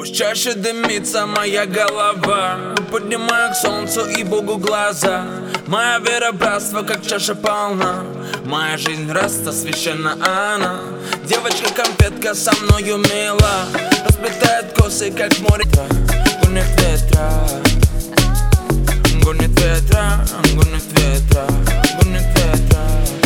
Пусть чаще дымится моя голова, поднимаю к солнцу и Богу глаза. Моя вера в братство, как чаша полна. Моя жизнь раста, священна она. Девочка-конфетка со мною мила, расплетает косы, как море. Гонит ветра, гонит ветра, гонит ветра, гонит ветра.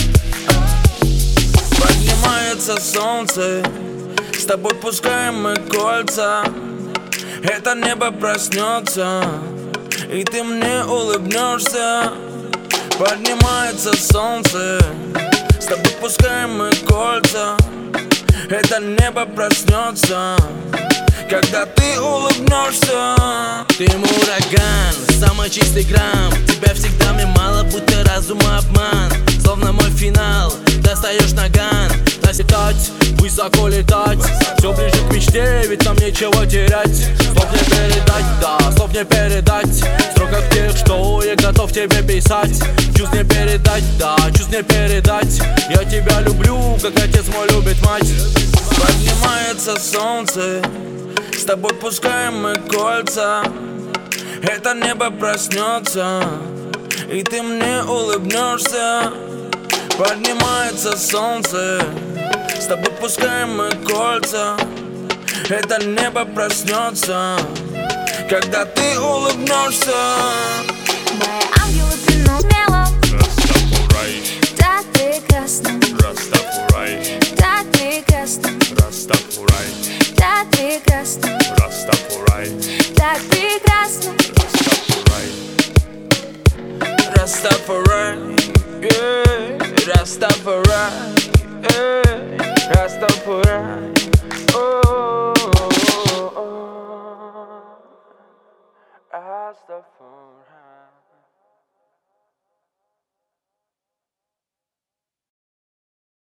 Поднимается солнце, с тобой пускаем мы кольца. Это небо проснется, и ты мне улыбнешься. Поднимается солнце, с тобой пускаем мы кольца. Это небо проснется, когда ты улыбнешься. Ты мой ураган, самый чистый грамм. Тебя всегда мне мало, будто разума обман. Словно мой финал, достаешь наган. Летать, высоко летать, все ближе к мечте, ведь нам нечего терять. Слов не передать, да, слов не передать. В строках тех, что я готов тебе писать. Чувств не передать, да, чувств не передать. Я тебя люблю, как отец мой любит мать. Поднимается солнце, с тобой пускаем мы кольца. Это небо проснется, и ты мне улыбнешься. Поднимается солнце, с тобой пускаем мы кольца. Это небо проснется, когда ты улыбнешься. Мои ангелы приносят смело. Растафурай, Так прекрасно, Растафурай, так прекрасно, Растафурай, так прекрасно, Растафурай, так прекрасно. Растафурай, Rastafari, yeah, Rastafari, yeah, Rastafari, oh.